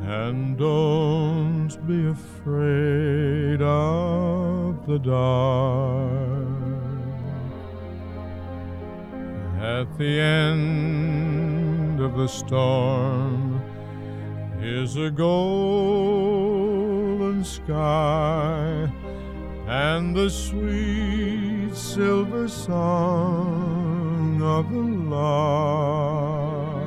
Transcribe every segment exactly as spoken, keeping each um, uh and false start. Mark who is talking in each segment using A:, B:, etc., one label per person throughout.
A: And don't be afraid of the dark. At the end of the storm is a golden sky and the sweet silver song of the lark.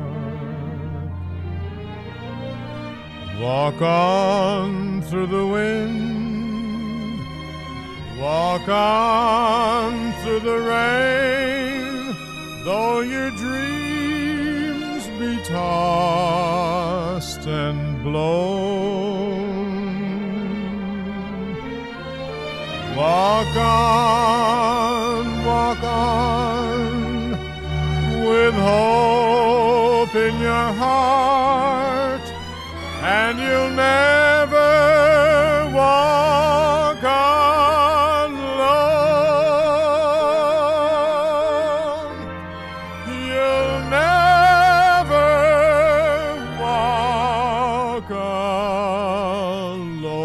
A: Walk on through the wind, walk on through the rain, though your dreams be tossed and blown. Walk on, walk on, with hope in your heart, and you'll never walk alone. You'll never walk alone.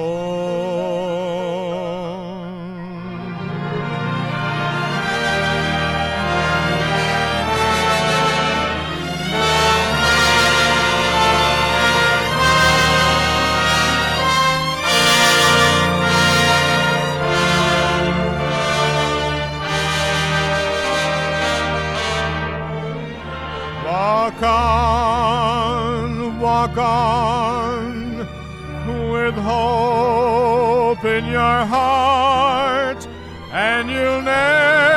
A: Walk on, walk on, with hope in your heart, and you'll never